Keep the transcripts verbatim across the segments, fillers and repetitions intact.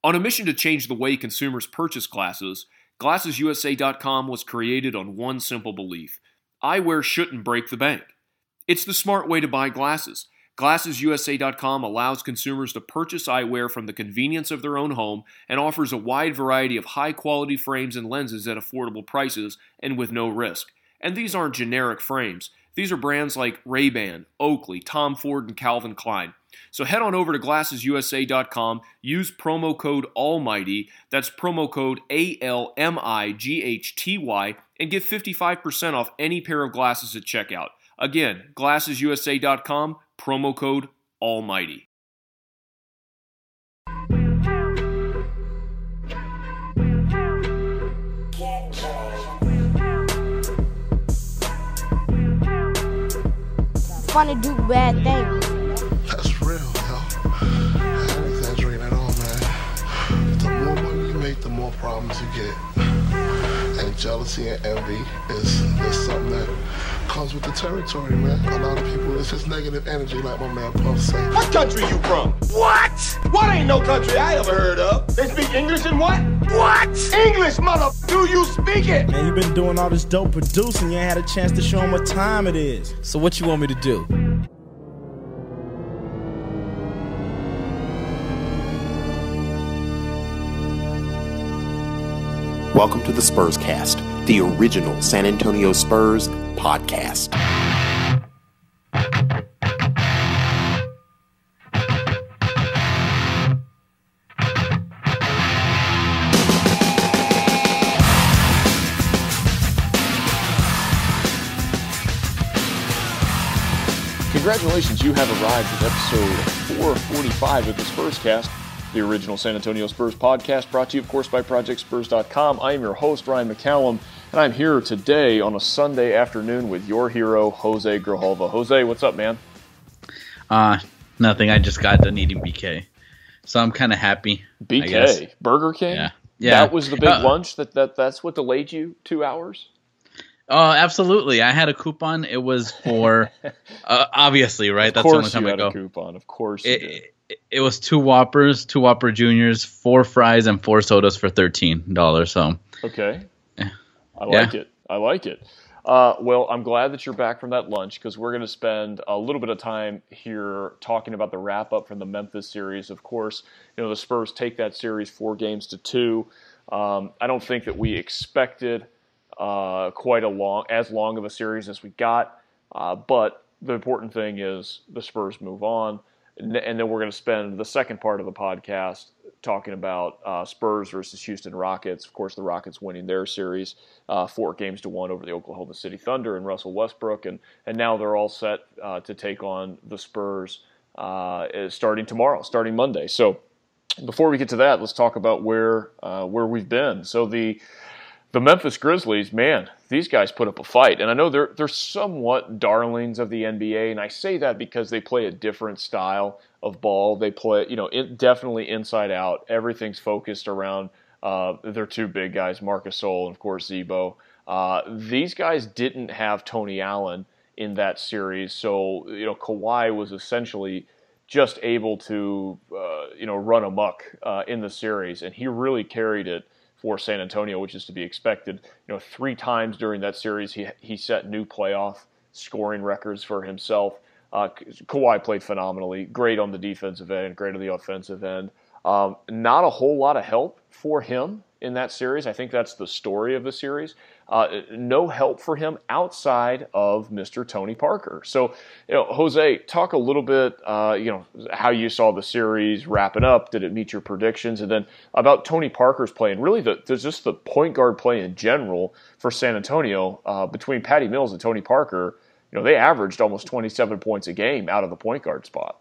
On a mission to change the way consumers purchase glasses, Glasses U S A dot com was created on one simple belief: eyewear shouldn't break the bank. It's the smart way to buy glasses. Glasses U S A dot com allows consumers to purchase eyewear from the convenience of their own home and offers a wide variety of high-quality frames and lenses at affordable prices and with no risk. And these aren't generic frames. These are brands like Ray-Ban, Oakley, Tom Ford, and Calvin Klein. So head on over to Glasses U S A dot com, use promo code ALMIGHTY, that's promo code A L M I G H T Y, and get fifty-five percent off any pair of glasses at checkout. Again, Glasses U S A dot com, promo code ALMIGHTY. Fun to do bad things. That's real, yo. I ain't exaggerating at all, man. The more money you make, the more problems you get. And jealousy and envy is, is something that comes with the territory, man. A lot of people, it's just negative energy, like my man Puff said. What country you from? What? What ain't no country I ever heard of? They speak English and what? What? English, mother. Do you speak it? Man, you been doing all this dope producing. You ain't had a chance to show them what time it is. So what you want me to do? Welcome to the Spurs Cast, the original San Antonio Spurs podcast. Congratulations, you have arrived at episode four forty-five of the Spurs Cast, the original San Antonio Spurs podcast, brought to you, of course, by Project Spurs dot com. I am your host, Ryan McCallum, and I'm here today on a Sunday afternoon with your hero, Jose Grijalva. Jose, what's up, man? Uh, nothing. I just got done eating B K, so I'm kind of happy. B K? Burger King? Yeah. yeah. That was the big uh, lunch? That, that That's what delayed you two hours? Oh, absolutely. I had a coupon. It was for, uh, obviously, right? Of That's the only course time you I had go. a coupon. Of course you It, did. it, it was two Whoppers, two Whopper Juniors, four fries, and four sodas for thirteen dollars. So, Okay. Yeah. I like it. I like it. Uh, well, I'm glad that you're back from that lunch because we're going to spend a little bit of time here talking about the wrap-up from the Memphis series. Of course, you know, the Spurs take that series four games to two. Um, I don't think that we expected uh, quite a long, as long of a series as we got, uh, but the important thing is the Spurs move on. And then we're going to spend the second part of the podcast talking about uh, Spurs versus Houston Rockets. Of course, the Rockets winning their series uh, four games to one over the Oklahoma City Thunder and Russell Westbrook, and and now they're all set uh, to take on the Spurs uh, starting tomorrow, starting Monday. So before we get to that, let's talk about where uh, where we've been. So the The Memphis Grizzlies, man, these guys put up a fight. And I know they're they're somewhat darlings of the N B A, and I say that because they play a different style of ball. They play, you know, it, definitely inside out. Everything's focused around uh, their two big guys, Marc Gasol and, of course, Z-Bo. Uh, these guys didn't have Tony Allen in that series, so, you know, Kawhi was essentially just able to, uh, you know, run amok uh, in the series, and he really carried it for San Antonio, which is to be expected. You know, three times during that series, he he set new playoff scoring records for himself. Uh, Kawhi played phenomenally, great on the defensive end, great on the offensive end. Um, not a whole lot of help for him in that series. I think that's the story of the series. Uh, no help for him outside of Mister Tony Parker. So, you know, Jose, talk a little bit, uh, you know, how you saw the series wrapping up. Did it meet your predictions? And then about Tony Parker's play and really the, there's just the point guard play in general for San Antonio uh, between Patty Mills and Tony Parker. You know, they averaged almost twenty-seven points a game out of the point guard spot.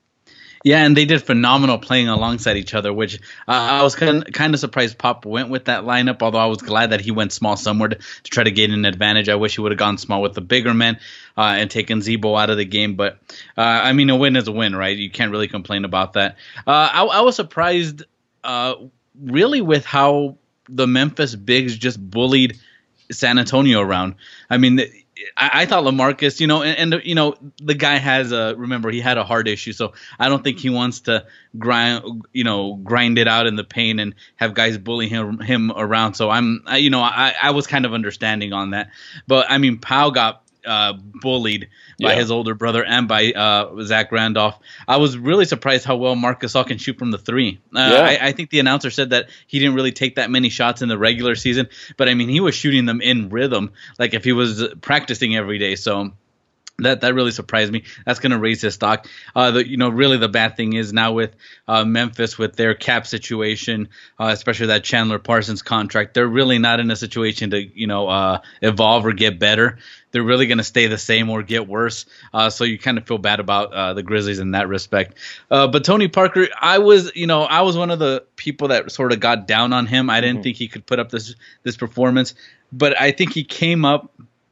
Yeah, and they did phenomenal playing alongside each other, which uh, I was kind of, kind of surprised Pop went with that lineup, although I was glad that he went small somewhere to, to try to gain an advantage. I wish he would have gone small with the bigger men uh, and taken Z-Bo out of the game. But, uh, I mean, a win is a win, right? You can't really complain about that. Uh, I, I was surprised uh, really with how the Memphis Bigs just bullied San Antonio around. I mean, I, I thought LaMarcus, you know, and, and you know the guy has a remember he had a heart issue, so I don't think he wants to grind, you know, grind it out in the pain and have guys bully him him around. So I'm, I, you know, I I was kind of understanding on that, but I mean, Pau got uh, bullied by yeah. his older brother and by uh, Zach Randolph. I was really surprised how well Marc Gasol can shoot from the three. Uh, yeah. I, I think the announcer said that he didn't really take that many shots in the regular season, but I mean, he was shooting them in rhythm, like if he was practicing every day. So that that really surprised me. That's going to raise his stock. Uh, the, you know, really the bad thing is now with uh, Memphis, with their cap situation, uh, especially that Chandler Parsons contract, they're really not in a situation to, you know, uh, evolve or get better. They're really going to stay the same or get worse. Uh, so you kind of feel bad about uh, the Grizzlies in that respect. Uh, but Tony Parker, I was, you know, I was one of the people that sort of got down on him. I didn't mm-hmm. think he could put up this this performance, but I think he came up,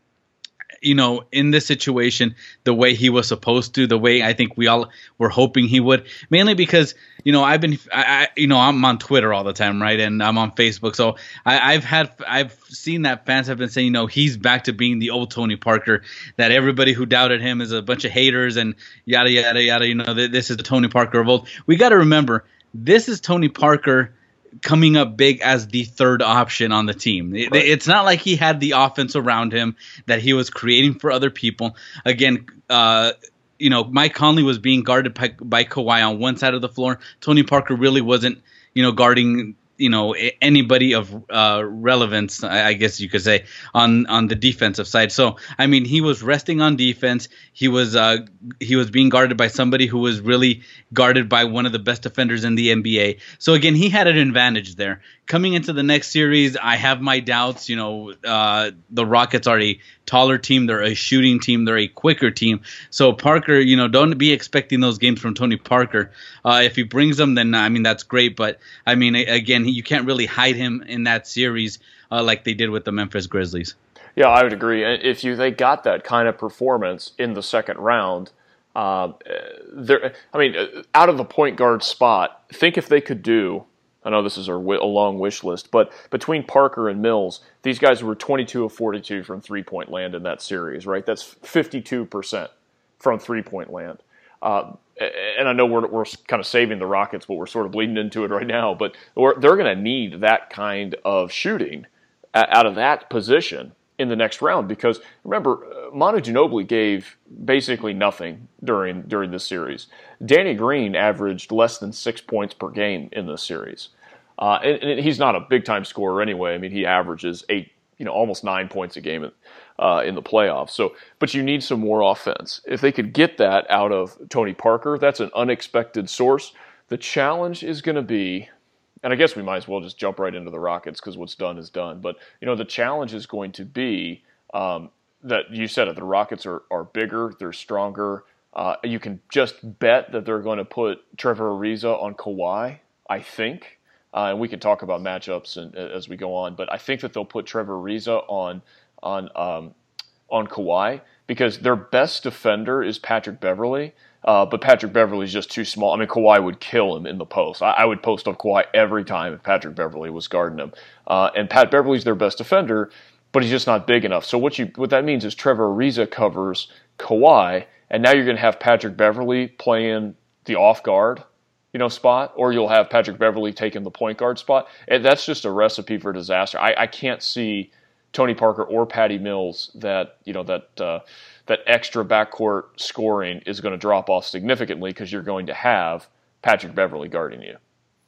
you know, in this situation, the way he was supposed to, the way I think we all were hoping he would, mainly because, you know, I've been, I, I you know, I'm on Twitter all the time, right? And I'm on Facebook. So I, I've had, I've seen that fans have been saying, you know, he's back to being the old Tony Parker, that everybody who doubted him is a bunch of haters and yada, yada, yada. You know, this is the Tony Parker of old. We got to remember, this is Tony Parker coming up big as the third option on the team. It, right. It's not like he had the offense around him that he was creating for other people. Again, uh, you know, Mike Conley was being guarded by, by Kawhi on one side of the floor. Tony Parker really wasn't, you know, guarding, you know, anybody of uh, relevance, I guess you could say, on, on the defensive side. So, I mean, he was resting on defense. He was uh, he was being guarded by somebody who was really guarded by one of the best defenders in the N B A. So, again, he had an advantage there. Coming into the next series, I have my doubts. You know, uh, the Rockets are a taller team. They're a shooting team. They're a quicker team. So, Parker, you know, don't be expecting those games from Tony Parker. Uh, if he brings them, then, I mean, that's great. But, I mean, again, you can't really hide him in that series uh, like they did with the Memphis Grizzlies. Yeah, I would agree. If you they got that kind of performance in the second round, uh, there. I mean, out of the point guard spot, think if they could do. I know this is a, a long wish list, but between Parker and Mills, these guys were twenty-two of forty-two from three-point land in that series, right? That's fifty-two percent from three-point land. Uh, and I know we're we're kind of saving the Rockets, but we're sort of bleeding into it right now. But we're, they're going to need that kind of shooting out of that position in the next round, because remember, Manu Ginobili gave basically nothing during during this series. Danny Green averaged less than six points per game in this series, uh, and, and he's not a big time scorer anyway. I mean, he averages eight, you know, almost nine points a game uh, in the playoffs. So, but you need some more offense. If they could get that out of Tony Parker, that's an unexpected source. The challenge is going to be. And I guess we might as well just jump right into the Rockets, because what's done is done. But, you know, the challenge is going to be um, that you said it, the Rockets are, are bigger, they're stronger. Uh, you can just bet that they're going to put Trevor Ariza on Kawhi, I think. Uh, and we can talk about matchups and, as we go on. But I think that they'll put Trevor Ariza on on um, on Kawhi, because their best defender is Patrick Beverley. Uh, but Patrick Beverley's just too small. I mean, Kawhi would kill him in the post. I, I would post on Kawhi every time if Patrick Beverley was guarding him. Uh, and Pat Beverley's their best defender, but he's just not big enough. So what you what that means is Trevor Ariza covers Kawhi, and now you're going to have Patrick Beverley playing the off guard, you know, spot, or you'll have Patrick Beverley taking the point guard spot. And that's just a recipe for disaster. I, I can't see Tony Parker or Patty Mills that, you know, that uh, that extra backcourt scoring is going to drop off significantly, because you're going to have Patrick Beverley guarding you.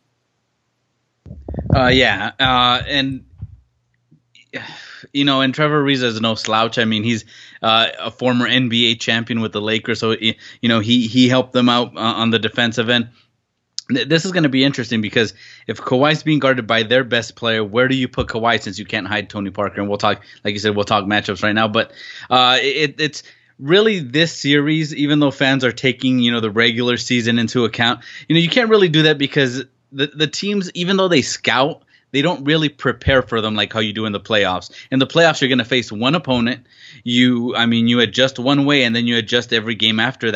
Uh, yeah, uh, and you know, and Trevor Ariza is no slouch. I mean, he's uh, a former N B A champion with the Lakers, so you know he he helped them out uh, on the defensive end. This is going to be interesting, because if Kawhi's being guarded by their best player, where do you put Kawhi, since you can't hide Tony Parker? And we'll talk, like you said, we'll talk matchups right now. But uh, it, it's really this series, even though fans are taking, you know, the regular season into account, you know, you can't really do that, because the the teams, even though they scout, they don't really prepare for them like how you do in the playoffs. In the playoffs, you're going to face one opponent. You, I mean, you adjust one way, and then you adjust every game after that.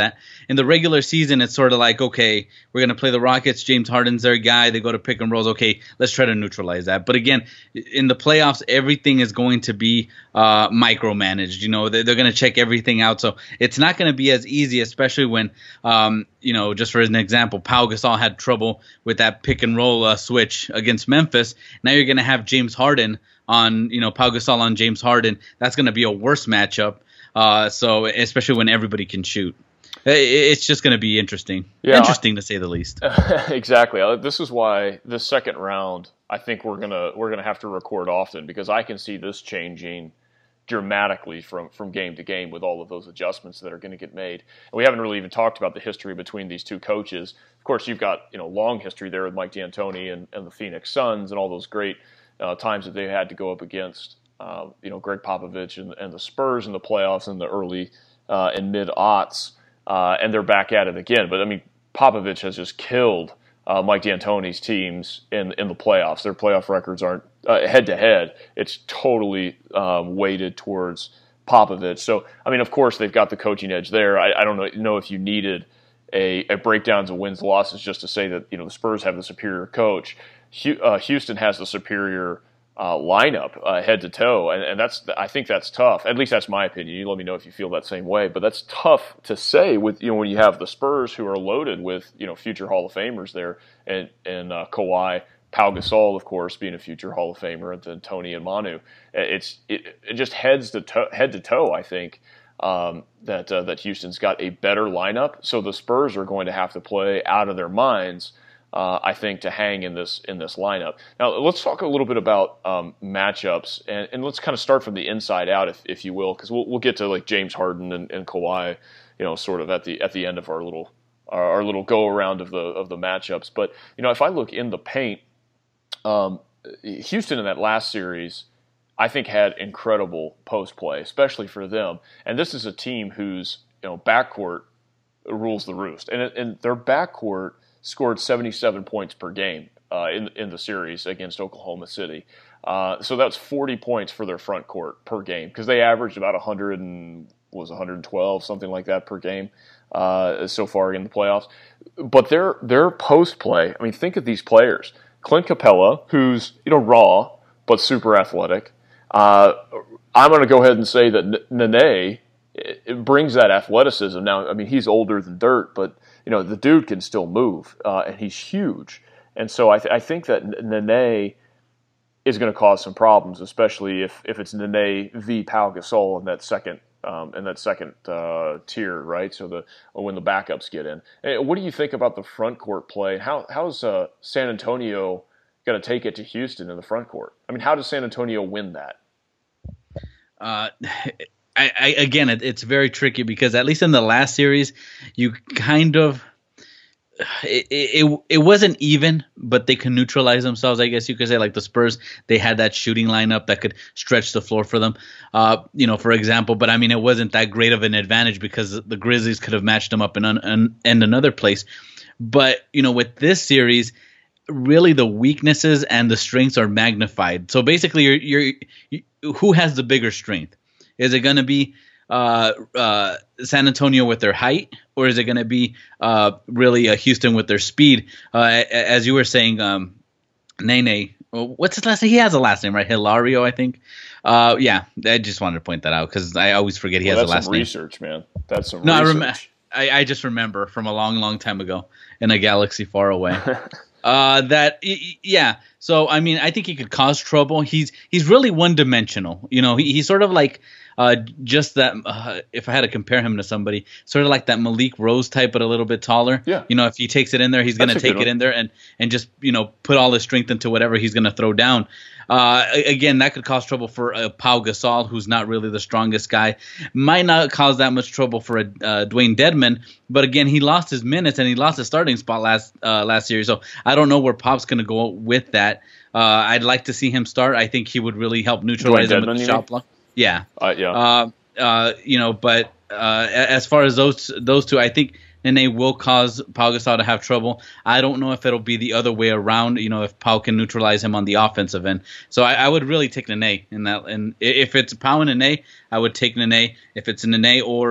in the regular season, it's sort of like, okay, we're going to play the Rockets. James Harden's their guy. They go to pick and rolls. Okay, let's try to neutralize that. But again, in the playoffs, everything is going to be uh, micromanaged. You know, they're, they're going to check everything out. So it's not going to be as easy, especially when, um, you know, just for an example, Pau Gasol had trouble with that pick and roll uh, switch against Memphis. Now you're going to have James Harden on, you know, Pau Gasol on James Harden. That's going to be a worse matchup. Uh, so especially when everybody can shoot, it's just going to be interesting. Yeah, interesting to say the least. Exactly. This is why the second round, I think we're gonna we're gonna have to record often, because I can see this changing dramatically from, from game to game with all of those adjustments that are going to get made. And we haven't really even talked about the history between these two coaches. Of course, you've got, you know, long history there with Mike D'Antoni and, and the Phoenix Suns and all those great uh, times that they had to go up against. Uh, you know, Greg Popovich and, and the Spurs in the playoffs in the early uh, and mid-aughts, uh, and they're back at it again. But, I mean, Popovich has just killed uh, Mike D'Antoni's teams in in the playoffs. Their playoff records aren't uh, head-to-head. It's totally um, weighted towards Popovich. So, I mean, of course, they've got the coaching edge there. I, I don't know, know if you needed a, a breakdowns of wins, losses just to say that, you know, the Spurs have the superior coach. Uh, Houston has the superior Uh, lineup uh, head to toe, and, and that's I think that's tough. At least that's my opinion. You let me know if you feel that same way. But that's tough to say with, you know, when you have the Spurs who are loaded with, you know, future Hall of Famers there, and and uh, Kawhi, Pau Gasol, of course, being a future Hall of Famer, and then Tony and Manu. It's it, it just heads to toe, head to toe. I think um, that uh, that Houston's got a better lineup, so the Spurs are going to have to play out of their minds. Uh, I think, to hang in this in this lineup. Now, let's talk a little bit about um, matchups, and, and let's kind of start from the inside out, if if you will, because we'll we'll get to like James Harden and, and Kawhi, you know, sort of at the at the end of our little our, our little go around of the of the matchups. But you know, if I look in the paint, um, Houston in that last series, I think had incredible post play, especially for them. And this is a team whose, you know, backcourt rules the roost, and and their backcourt scored seventy-seven points per game uh, in in the series against Oklahoma City. Uh, so that's forty points for their front court per game, because they averaged about one hundred and was one hundred twelve, something like that per game uh, so far in the playoffs. But their their post play, I mean, think of these players: Clint Capella, who's, you know, raw but super athletic. Uh, I'm going to go ahead and say that Nene, it brings that athleticism. Now, I mean, he's older than dirt, but you know, the dude can still move, uh, and he's huge. And so I, th- I think that Nene is going to cause some problems, especially if, if it's Nene v. Pau Gasol in that second um, in that second uh, tier, right? So the when the backups get in. And what do you think about the front court play? How how's uh, San Antonio going to take it to Houston in the front court? I mean, how does San Antonio win that? Uh. I, I, again, it, it's very tricky, because at least in the last series, you kind of it, it it wasn't even, but they can neutralize themselves, I guess you could say. Like the Spurs, they had that shooting lineup that could stretch the floor for them, uh, you know, for example. But I mean, it wasn't that great of an advantage, because the Grizzlies could have matched them up in, un, in, in another place. But you know, with this series, really the weaknesses and the strengths are magnified. So basically, you're, you're you, who has the bigger strength? Is it going to be uh, uh, San Antonio with their height, or is it going to be uh, really uh, Houston with their speed? Uh, as you were saying, um, Nene, what's his last name? He has a last name, right? Hilario, I think. Uh, yeah, I just wanted to point that out, because I always forget he well, has a last name. That's some research, man. That's some no, research. I, rem- I, I just remember from a long, long time ago in a galaxy far away. Uh, that yeah. So I mean, I think he could cause trouble. He's he's really one dimensional. You know, he, he's sort of like uh, just that. Uh, if I had to compare him to somebody, sort of like that Malik Rose type, but a little bit taller. Yeah. You know, if he takes it in there, he's going to take it in there and and just, you know, put all his strength into whatever he's going to throw down. Uh, again, that could cause trouble for uh, Pau Gasol, who's not really the strongest guy. Might not cause that much trouble for a uh, Dwayne Dedmon, but again, he lost his minutes and he lost his starting spot last uh, last year. So I don't know where Pop's going to go with that. Uh, I'd like to see him start. I think he would really help neutralize him with the shot block. Yeah, uh, yeah. Uh, uh, you know, but uh, as far as those those two, I think Nene will cause Pau Gasol to have trouble. I don't know if it'll be the other way around, you know, if Pau can neutralize him on the offensive end. So I, I would really take Nene in that. And if it's Pau and Nene, I would take Nene. If it's Nene or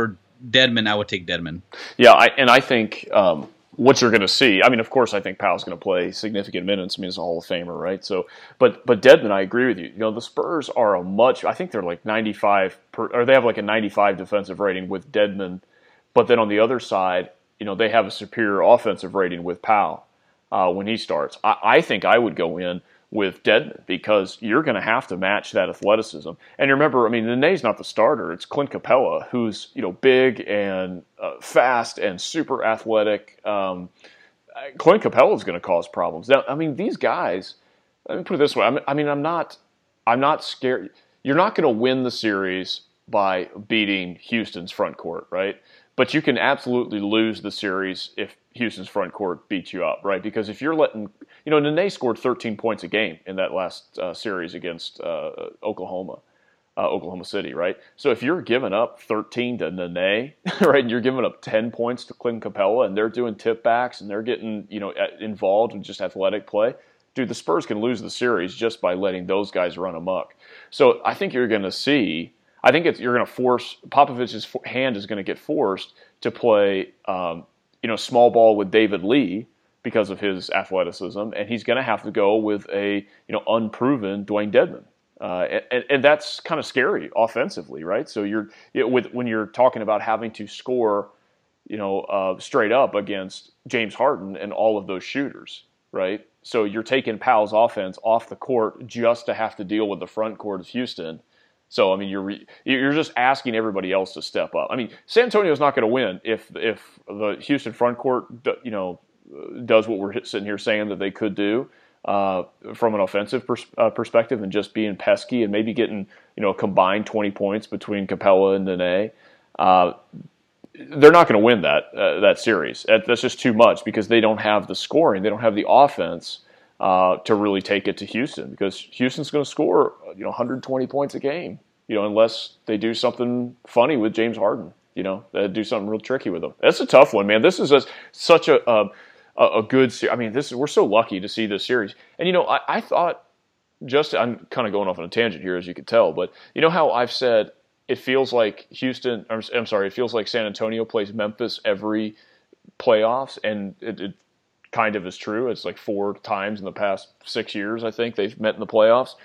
Dedmon, I would take Dedmon. Yeah, I, and I think um, what you're going to see, I mean, of course, I think Powell's going to play significant minutes. I mean, he's a Hall of Famer, right? So, but but Dedmon, I agree with you. You know, the Spurs are a much, I think they're like ninety-five, per, or they have like a ninety-five defensive rating with Dedmon, but then on the other side, you know, they have a superior offensive rating with Powell uh, when he starts. I, I think I would go in with Dedmon because you're going to have to match that athleticism. And remember, I mean, Nene's not the starter. It's Clint Capella, who's, you know, big and uh, fast and super athletic. Um, Clint Capella is going to cause problems. Now, I mean, these guys, let me put it this way. I mean, I mean I'm not, I'm not scared. You're not going to win the series by beating Houston's front court, right? But you can absolutely lose the series if Houston's front court beats you up, right? Because if you're letting, you know, Nene scored thirteen points a game in that last uh, series against uh, Oklahoma, uh, Oklahoma City, right? So if you're giving up thirteen to Nene, right, and you're giving up ten points to Clint Capella, and they're doing tip backs and they're getting, you know, involved in just athletic play, dude, the Spurs can lose the series just by letting those guys run amok. So I think you're going to see. I think it's, you're going to force Popovich's hand is going to get forced to play, um, you know, small ball with David Lee because of his athleticism, and he's going to have to go with a, you know, unproven Dwayne Dedmon, uh, and, and that's kind of scary offensively, right? So you're you know, with when you're talking about having to score, you know, uh, straight up against James Harden and all of those shooters, right? So you're taking Powell's offense off the court just to have to deal with the front court of Houston. So I mean, you're you're just asking everybody else to step up. I mean, San Antonio's not going to win if if the Houston front court, you know, does what we're sitting here saying that they could do uh, from an offensive pers- uh, perspective, and just being pesky and maybe getting, you know, combined twenty points between Capella and Nene. Uh, they're not going to win that uh, that series. That's just too much because they don't have the scoring, they don't have the offense uh, to really take it to Houston, because Houston's going to score, you know, one hundred twenty points a game, you know, unless they do something funny with James Harden, you know, they do something real tricky with him. That's a tough one, man. This is a, such a, a a good series. I mean, this is, we're so lucky to see this series. And you know, I, I thought, just I'm kind of going off on a tangent here, as you could tell, but you know how I've said it feels like Houston, I'm, I'm sorry, it feels like San Antonio plays Memphis every playoffs, and it, it kind of is true. It's like four times in the past six years, I think, they've met in the playoffs.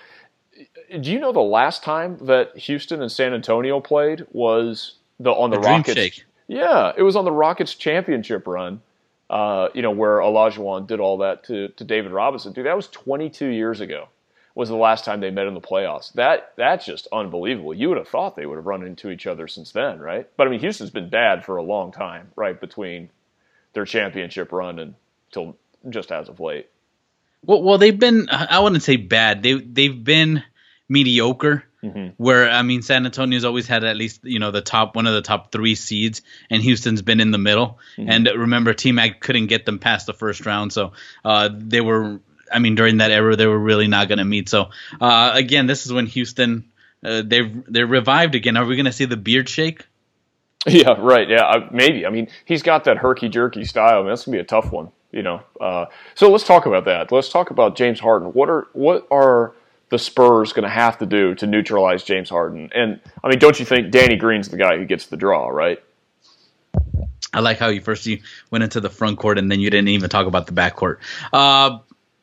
Do you know the last time that Houston and San Antonio played was the on the, the Rockets? Shake. Yeah, it was on the Rockets championship run, uh, you know, where Olajuwon did all that to, to David Robinson. Dude, that was twenty-two years ago. Was the last time they met in the playoffs. That That's just unbelievable. You would have thought they would have run into each other since then, right? But, I mean, Houston's been bad for a long time, right, between their championship run and till just as of late. Well, well, they've been, I wouldn't say bad. They, they've been mediocre, mm-hmm. where, I mean, San Antonio's always had at least, you know, the top, one of the top three seeds, and Houston's been in the middle. Mm-hmm. And remember, T-Mac couldn't get them past the first round, so uh, they were – I mean, during that era, they were really not going to meet. So, uh, again, this is when Houston, uh, they've, they're revived again. Are we going to see the beard shake? Yeah, right. Yeah, uh, maybe. I mean, he's got that herky-jerky style. I mean, that's going to be a tough one, you know. Uh, so let's talk about that. Let's talk about James Harden. What are what are the Spurs going to have to do to neutralize James Harden? And, I mean, don't you think Danny Green's the guy who gets the draw, right? I like how you first you went into the front court and then you didn't even talk about the back court. Uh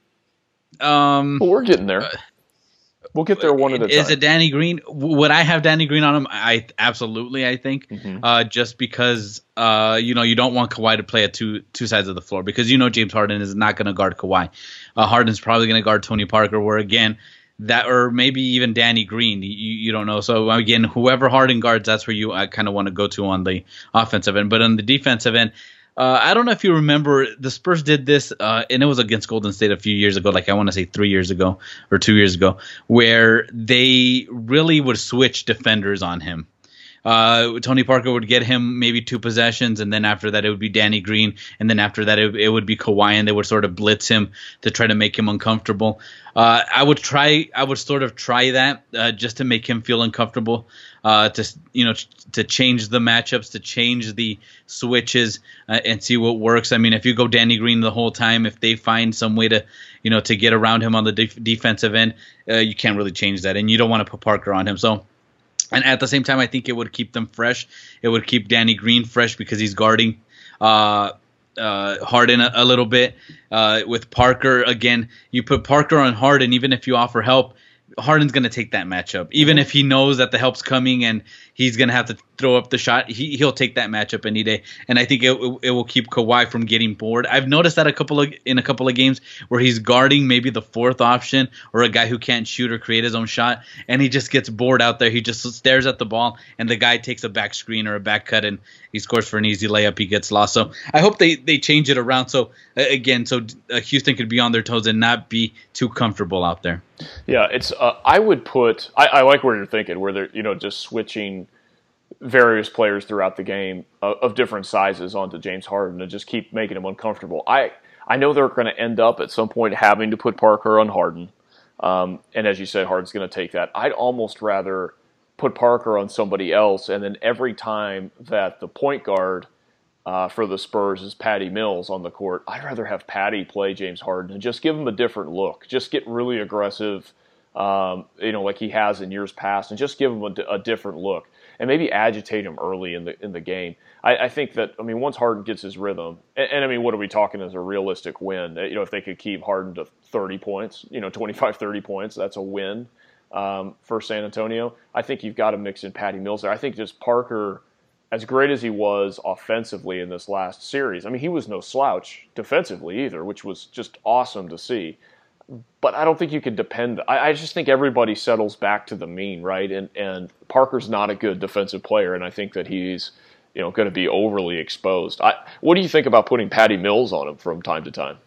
Um, well, we're getting there. We'll get there one at a time. Is it Danny Green? Would I have Danny Green on him? I absolutely. I think mm-hmm. uh, just because uh, you know you don't want Kawhi to play at two two sides of the floor, because you know James Harden is not going to guard Kawhi. Uh, Harden's probably going to guard Tony Parker. Where again that, or maybe even Danny Green. You, you don't know. So again, whoever Harden guards, that's where you I kind of want to go to on the offensive end. But on the defensive end. Uh, I don't know if you remember, the Spurs did this, uh, and it was against Golden State a few years ago, like I want to say three years ago or two years ago, where they really would switch defenders on him. Uh, Tony Parker would get him maybe two possessions, and then after that it would be Danny Green, and then after that it, it would be Kawhi, and they would sort of blitz him to try to make him uncomfortable. Uh, I would try, I would sort of try that uh, just to make him feel uncomfortable, uh, to you know, to change the matchups, to change the switches, uh, and see what works. I mean, if you go Danny Green the whole time, if they find some way to, you know, to get around him on the def- defensive end, uh, you can't really change that, and you don't want to put Parker on him. So And at the same time, I think it would keep them fresh. It would keep Danny Green fresh because he's guarding uh, uh, Harden a, a little bit. Uh, with Parker, again, you put Parker on Harden, even if you offer help, Harden's going to take that matchup. Even if he knows that the help's coming and he's going to have to throw up the shot, he, he'll take that matchup any day. And I think it, it will keep Kawhi from getting bored. I've noticed that a couple of in a couple of games where he's guarding maybe the fourth option or a guy who can't shoot or create his own shot, and he just gets bored out there. He just stares at the ball, and the guy takes a back screen or a back cut, and he scores for an easy layup. He gets lost. So I hope they, they change it around. So, again, so uh, Houston could be on their toes and not be too comfortable out there. Yeah, it's. Uh, I would put. I, I like where you're thinking, where they're you know just switching various players throughout the game of, of different sizes onto James Harden and just keep making him uncomfortable. I I know they're going to end up at some point having to put Parker on Harden, um, and as you said, Harden's going to take that. I'd almost rather put Parker on somebody else, and then every time that the point guard uh, for the Spurs is Patty Mills on the court, I'd rather have Patty play James Harden and just give him a different look. Just get really aggressive, um, you know, like he has in years past, and just give him a, a different look, and maybe agitate him early in the in the game. I, I think that, I mean, once Harden gets his rhythm, and, and I mean, what are we talking as a realistic win? You know, if they could keep Harden to thirty points, you know, twenty-five, thirty points, that's a win um, for San Antonio. I think you've got to mix in Patty Mills there. I think just Parker, as great as he was offensively in this last series, I mean, he was no slouch defensively either, which was just awesome to see. But I don't think you can depend. I, I just think everybody settles back to the mean, right? And and Parker's not a good defensive player, and I think that he's you know going to be overly exposed. I, what do you think about putting Patty Mills on him from time to time?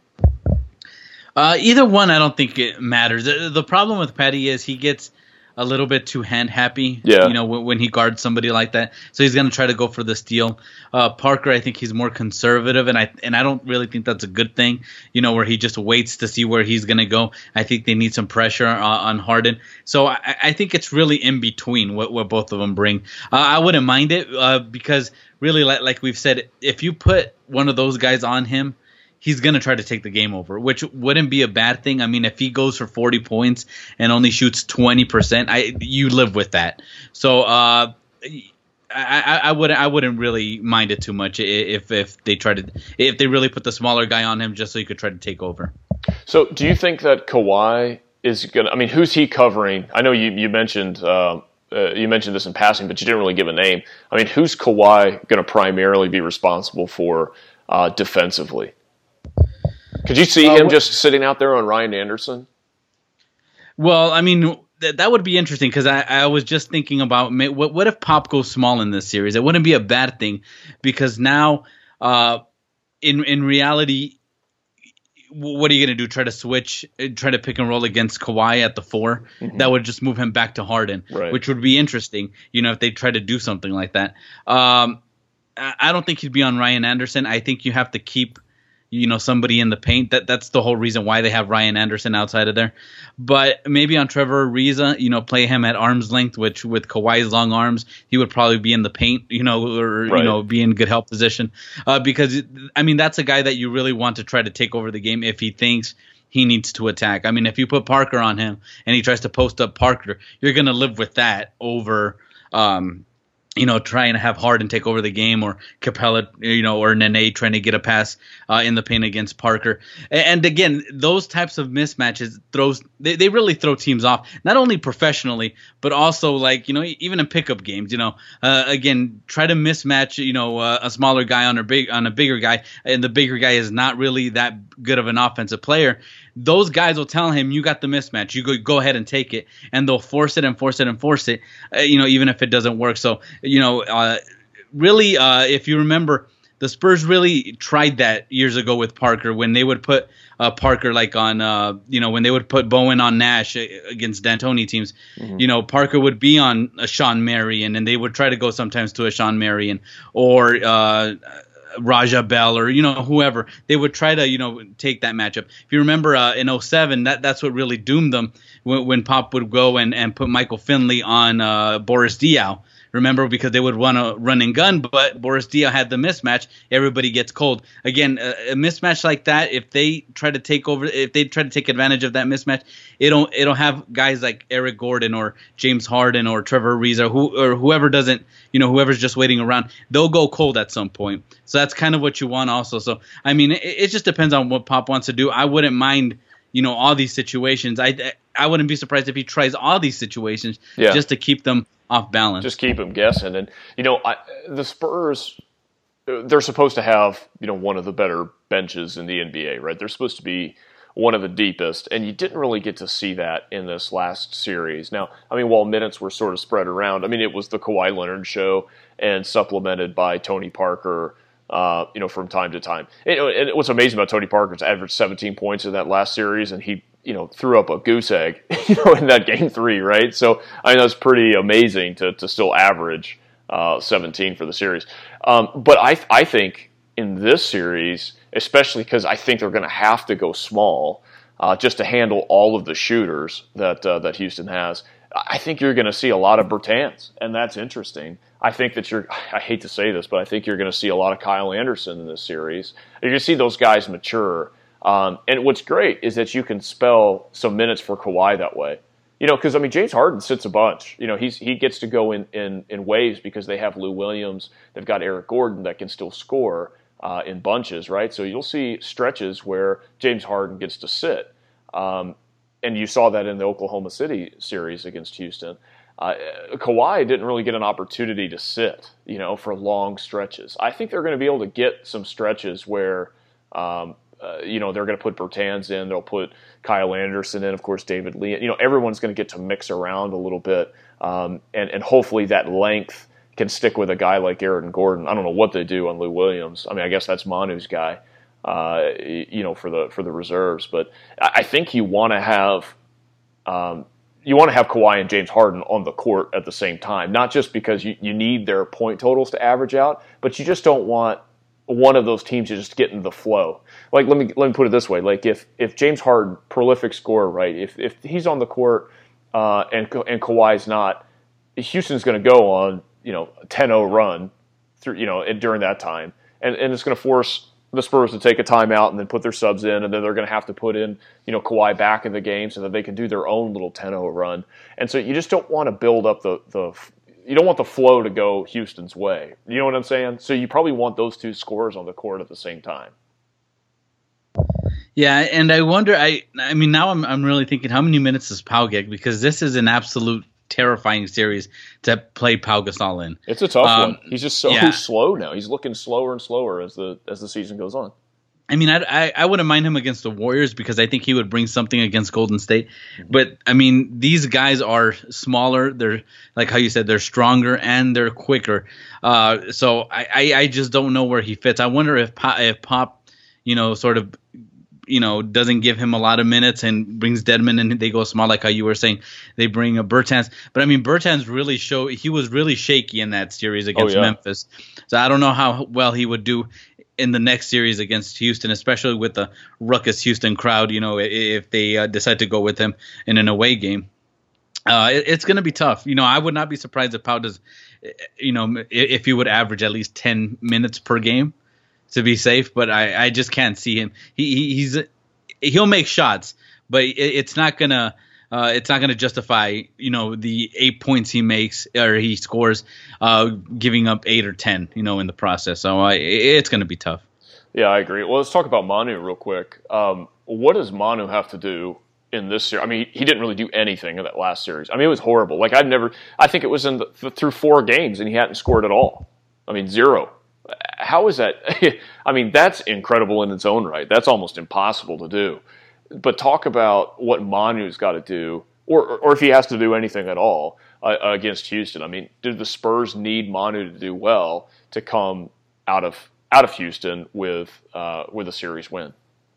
Uh, either one, I don't think it matters. The, the problem with Patty is he gets a little bit too hand happy, yeah. you know, when, when he guards somebody like that. So he's going to try to go for the steal. Uh, Parker, I think he's more conservative, and I and I don't really think that's a good thing, you know, where he just waits to see where he's going to go. I think they need some pressure uh, on Harden. So I, I think it's really in between what, what both of them bring. Uh, I wouldn't mind it uh, because really, like, like we've said, if you put one of those guys on him, he's going to try to take the game over, which wouldn't be a bad thing. I mean, if he goes for forty points and only shoots twenty percent, I you live with that. So uh, I, I wouldn't I wouldn't really mind it too much if if they try to if they really put the smaller guy on him just so he could try to take over. So do you think that Kawhi is going to – I mean, who's he covering? I know you, you mentioned uh, uh, you mentioned this in passing, but you didn't really give a name. I mean, who's Kawhi going to primarily be responsible for uh, defensively? Could you see uh, him what, just sitting out there on Ryan Anderson? Well, I mean, th- that would be interesting because I, I was just thinking about what, what if Pop goes small in this series? It wouldn't be a bad thing because now, uh, in in reality, what are you going to do? Try to switch, try to pick and roll against Kawhi at the four? Mm-hmm. That would just move him back to Harden, right. Which would be interesting, you know, if they try to do something like that. Um, I, I don't think he'd be on Ryan Anderson. I think you have to keep – you know, somebody in the paint. That that's the whole reason why they have Ryan Anderson outside of there. But maybe on Trevor Ariza, you know, play him at arm's length, which with Kawhi's long arms, he would probably be in the paint, you know, or right. you know, be in good help position. Uh, because I mean, that's a guy that you really want to try to take over the game if he thinks he needs to attack. I mean, if you put Parker on him and he tries to post up Parker, you're gonna live with that over. Um, you know, trying to have Harden take over the game, or Capella, you know, or Nene trying to get a pass uh, in the paint against Parker. And again, those types of mismatches throws they, they really throw teams off, not only professionally, but also like, you know, even in pickup games, you know, uh, again, try to mismatch, you know, uh, a smaller guy on a big on a bigger guy, and the bigger guy is not really that good of an offensive player. Those guys will tell him, you got the mismatch. You go go ahead and take it, and they'll force it and force it and force it, uh, you know, even if it doesn't work. So, you know, uh, really, uh, if you remember, the Spurs really tried that years ago with Parker when they would put uh, Parker like on, uh, you know, when they would put Bowen on Nash against D'Antoni teams. Mm-hmm. You know, Parker would be on a Sean Marion, and they would try to go sometimes to a Sean Marion or uh, Raja Bell or, you know, whoever. They would try to, you know, take that matchup. If you remember uh, in oh seven, that, that's what really doomed them when, when Pop would go and, and put Michael Finley on uh, Boris Diaw Remember, because they would run a run and gun, but Boris Diaw had the mismatch. Everybody gets cold. Again, a, a mismatch like that, if they try to take over, if they try to take advantage of that mismatch, it'll it'll have guys like Eric Gordon or James Harden or Trevor Ariza, who or whoever doesn't, you know, whoever's just waiting around, they'll go cold at some point. So that's kind of what you want also. So I mean, it, it just depends on what Pop wants to do. I wouldn't mind, you know, all these situations. I I wouldn't be surprised if he tries all these situations yeah. just to keep them off balance. Just keep them guessing. And, you know, I, the Spurs, they're supposed to have, you know, one of the better benches in the N B A, right? They're supposed to be one of the deepest, and you didn't really get to see that in this last series. Now, I mean, while minutes were sort of spread around, I mean, it was the Kawhi Leonard show and supplemented by Tony Parker, uh, you know, from time to time. And, and what's amazing about Tony Parker is averaged seventeen points in that last series, and he, you know, threw up a goose egg, you know, in that game three, right? So, I mean, that's pretty amazing to to still average uh, seventeen for the series. Um, but I I think in this series, especially because I think they're going to have to go small uh, just to handle all of the shooters that uh, that Houston has, I think you're going to see a lot of Bertans, and that's interesting. I think that you're, I hate to say this, but I think you're going to see a lot of Kyle Anderson in this series. You're going to see those guys mature. Um, and what's great is that you can spell some minutes for Kawhi that way. You know, because, I mean, James Harden sits a bunch. You know, he's he gets to go in, in, in waves because they have Lou Williams. They've got Eric Gordon that can still score uh, in bunches, right? So you'll see stretches where James Harden gets to sit. Um, and you saw that in the Oklahoma City series against Houston. Uh, Kawhi didn't really get an opportunity to sit, you know, for long stretches. I think they're going to be able to get some stretches where um, – Uh, you know, they're going to put Bertans in. They'll put Kyle Anderson in, of course, David Lee. You know, everyone's going to get to mix around a little bit. Um, and, and hopefully that length can stick with a guy like Aaron Gordon. I don't know what they do on Lou Williams. I mean, I guess that's Manu's guy, uh, you know, for the for the reserves. But I think you want to have um, you want to have Kawhi and James Harden on the court at the same time, not just because you, you need their point totals to average out, but you just don't want one of those teams to just get in the flow. Like, let me let me put it this way: like, if if James Harden, prolific scorer, right? If if he's on the court uh, and and Kawhi's not, Houston's going to go on, you know, a ten oh run through, you know, during that time, and and it's going to force the Spurs to take a timeout and then put their subs in, and then they're going to have to put in, you know, Kawhi back in the game so that they can do their own little ten oh run. And so you just don't want to build up the the. You don't want the flow to go Houston's way. You know what I'm saying? So you probably want those two scorers on the court at the same time. Yeah, and I wonder. I I mean, now I'm I'm really thinking, how many minutes does Pau get? Because this is an absolute terrifying series to play Pau Gasol in. It's a tough um, one. He's just so yeah. slow now. He's looking slower and slower as the as the season goes on. I mean, I, I, I wouldn't mind him against the Warriors because I think he would bring something against Golden State. But, I mean, these guys are smaller. They're, like how you said, they're stronger and they're quicker. Uh, so I, I, I just don't know where he fits. I wonder if Pop, if Pop, you know, sort of, you know, doesn't give him a lot of minutes and brings Dedmon and they go small, like how you were saying. They bring a Bertans. But, I mean, Bertans really show he was really shaky in that series against oh, yeah. Memphis. So I don't know how well he would do in the next series against Houston, especially with the ruckus Houston crowd, you know, if they uh, decide to go with him in an away game. Uh, it, it's going to be tough. You know, I would not be surprised if Pau does, you know, if he would average at least ten minutes per game to be safe, but I, I just can't see him. He, he he's he'll make shots, but it, it's not going to Uh, it's not going to justify, you know, the eight points he makes or he scores, uh, giving up eight or ten, you know, in the process. So uh, it's going to be tough. Yeah, I agree. Well, let's talk about Manu real quick. Um, what does Manu have to do in this series? I mean, he didn't really do anything in that last series. I mean, it was horrible. Like, I'd never – I think it was in the, through four games and he hadn't scored at all. I mean, zero. How is that? I mean, that's incredible in its own right. That's almost impossible to do. But talk about what Manu's got to do, or or if he has to do anything at all uh, against Houston. I mean, do the Spurs need Manu to do well to come out of out of Houston with uh, with a series win?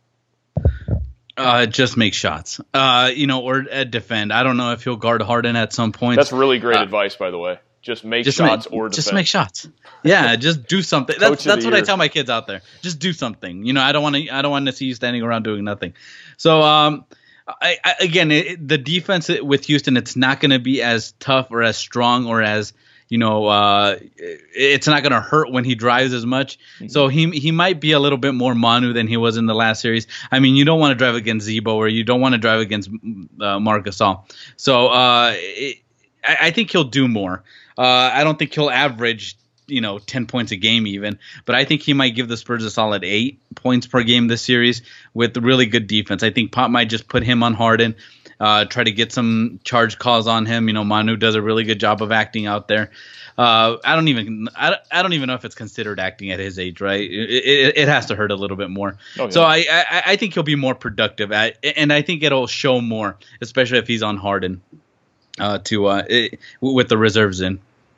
Uh, just make shots, uh, you know, or uh, defend. I don't know if he'll guard Harden at some point. That's really great uh, advice, by the way. Just make just shots make, or defend. Just make shots. Yeah, just do something. That's that's what year. I tell my kids out there. Just do something. You know, I don't want to. I don't want to see you standing around doing nothing. So, um, I, I, again, it, the defense with Houston, it's not going to be as tough or as strong or as, you know, uh, it's not going to hurt when he drives as much. Mm-hmm. So he he might be a little bit more Manu than he was in the last series. I mean, you don't want to drive against Zebo or you don't want to drive against uh, Marc Gasol. So uh, it, I, I think he'll do more. Uh, I don't think he'll average, you know, ten points a game even, but I think he might give the Spurs a solid eight points per game this series with really good defense. I think Pop might just put him on Harden, uh, try to get some charge calls on him. You know, Manu does a really good job of acting out there. Uh, I don't even, I, I don't even know if it's considered acting at his age, right? It, it, it has to hurt a little bit more. Oh, yeah. So I, I, I think he'll be more productive at, and I think it'll show more, especially if he's on Harden, uh, to uh, it, with the reserves in.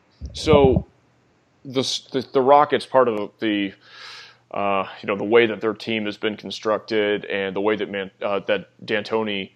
So. The, the the Rockets, part of the uh, you know the way that their team has been constructed and the way that man, uh, that D'Antoni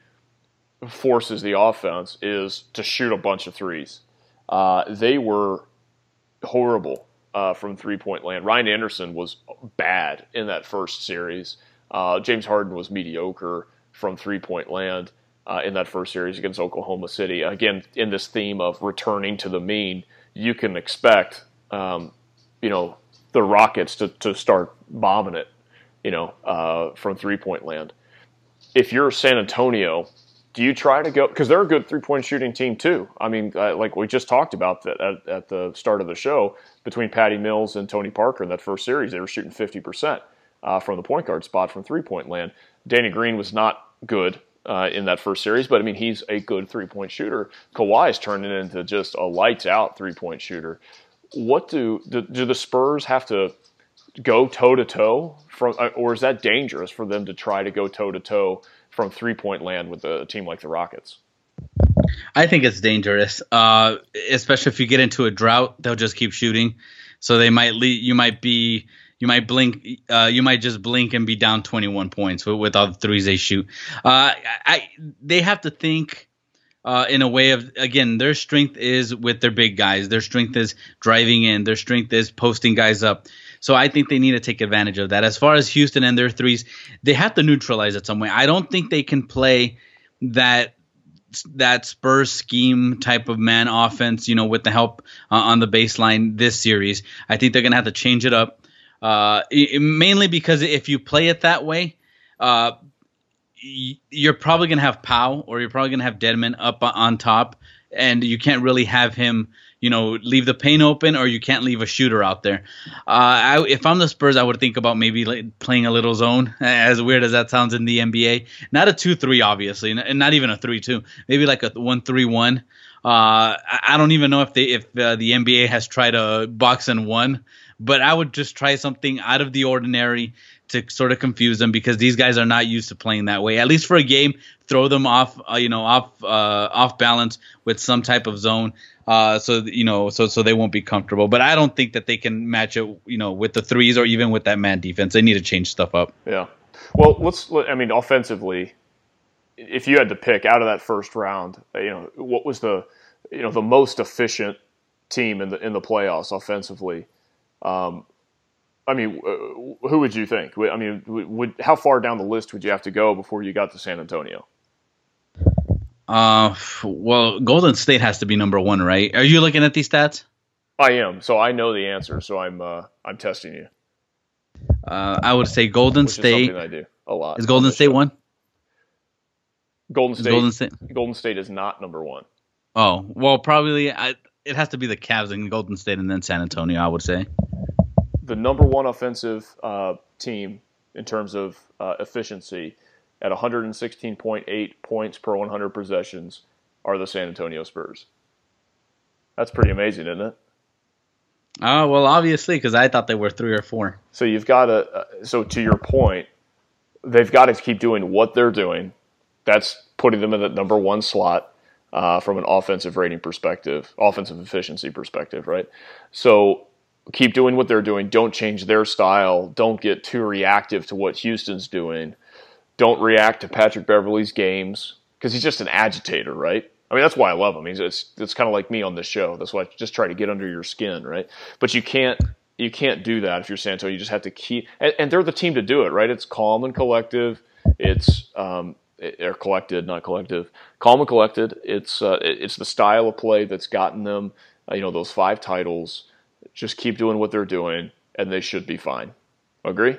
forces the offense is to shoot a bunch of threes. Uh, they were horrible uh, from three point land. Ryan Anderson was bad in that first series. Uh, James Harden was mediocre from three point land uh, in that first series against Oklahoma City. Again, in this theme of returning to the mean, you can expect. Um, you know, the Rockets to, to start bombing it, you know, uh, from three-point land. If you're San Antonio, do you try to go – because they're a good three-point shooting team too. I mean, uh, like we just talked about that at, at the start of the show, between Patty Mills and Tony Parker in that first series, they were shooting fifty percent uh, from the point guard spot from three-point land. Danny Green was not good uh, in that first series, but, I mean, he's a good three-point shooter. Kawhi's turned it into just a lights-out three-point shooter. What do, do do the Spurs have to go toe to toe from, or is that dangerous for them to try to go toe to toe from three point land with a team like the Rockets? I think it's dangerous, uh, especially if you get into a drought. They'll just keep shooting, so they might lead, you might be you might blink uh, you might just blink and be down twenty-one points with, with all the threes they shoot. Uh, I they have to think. Uh, in a way of, again, their strength is with their big guys. Their strength is driving in. Their strength is posting guys up. So I think they need to take advantage of that. As far as Houston and their threes, they have to neutralize it some way. I don't think they can play that that Spurs scheme type of man offense, you know, with the help uh, on the baseline this series. I think they're going to have to change it up, uh, it, mainly because if you play it that way, uh, you're probably going to have Powell or you're probably going to have Dedmon up on top, and you can't really have him, you know, leave the paint open, or you can't leave a shooter out there. Uh, I, if I'm the Spurs, I would think about maybe like playing a little zone, as weird as that sounds in the N B A. Not a two three, obviously, and not even a three two. Maybe like a one three one. Uh, I don't even know if they if uh, the N B A has tried a box and one, but I would just try something out of the ordinary to sort of confuse them, because these guys are not used to playing that way. At least for a game, throw them off, uh, you know, off uh, off balance with some type of zone, uh, so you know, so so they won't be comfortable. But I don't think that they can match it, you know, with the threes or even with that man defense. They need to change stuff up. Yeah. Well, let's. I mean, offensively, if you had to pick out of that first round, you know, what was the, you know, the most efficient team in the in the playoffs offensively? Um, I mean, uh, who would you think? I mean, would how far down the list would you have to go before you got to San Antonio? Uh, well, Golden State has to be number one, right? Are you looking at these stats? I am, so I know the answer. So I'm uh, I'm testing you. Uh, I would say Golden Which State. Is something I do a lot. Is Golden State one? Golden State. Golden State. Golden State is not number one. Oh well, probably I, it has to be the Cavs and Golden State, and then San Antonio, I would say. The number one offensive uh, team in terms of uh, efficiency at one hundred sixteen point eight points per one hundred possessions are the San Antonio Spurs. That's pretty amazing, isn't it? Oh, well, obviously, because I thought they were three or four. So you've got to, uh, so to your point, they've got to keep doing what they're doing. That's putting them in the number one slot uh, from an offensive rating perspective, offensive efficiency perspective, right? So keep doing what they're doing. Don't change their style. Don't get too reactive to what Houston's doing. Don't react to Patrick Beverley's games, because he's just an agitator, right? I mean, that's why I love him. He's it's it's kind of like me on this show. That's why I just try to get under your skin, right? But you can't you can't do that if you're Santo. You just have to keep, and, and they're the team to do it, right? It's calm and collective. It's um, they're collected, not collective. Calm and collected. It's uh, it's the style of play that's gotten them uh, you know, those five titles. Just keep doing what they're doing, and they should be fine. Agree?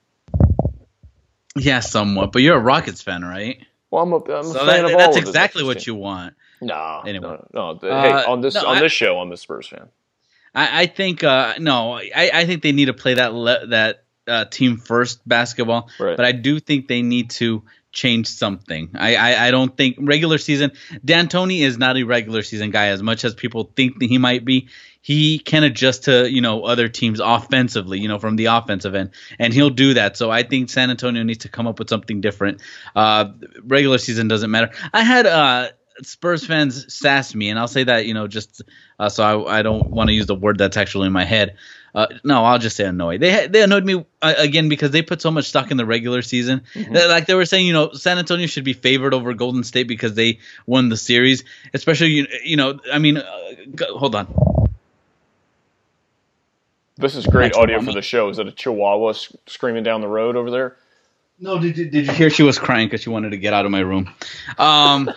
Yeah, somewhat. But you're a Rockets fan, right? Well, I'm a, I'm a so fan that, of all that's of the exactly Spurs what team. you want. No, anyway. no, no. no. Uh, hey, on this no, on I, this show, I'm a Spurs fan. I, I think uh, no, I, I think they need to play that le- that uh, team first basketball. Right. But I do think they need to change something. I, I, I don't think regular season. D'Antoni is not a regular season guy as much as people think that he might be. He can adjust to, you know, other teams offensively, you know, from the offensive end, and he'll do that. So I think San Antonio needs to come up with something different. Uh, regular season doesn't matter. I had uh, Spurs fans sass me, and I'll say that, you know, just uh, so I, I don't want to use the word that's actually in my head. Uh, no, I'll just say annoyed. They they annoyed me uh, again because they put so much stock in the regular season. Mm-hmm. Like they were saying, you know, San Antonio should be favored over Golden State because they won the series. Especially, you, you know, I mean, uh, go, hold on. This is great audio for the show. Is that a chihuahua sc- screaming down the road over there? No, did, did, did you hear she was crying because she wanted to get out of my room? Um,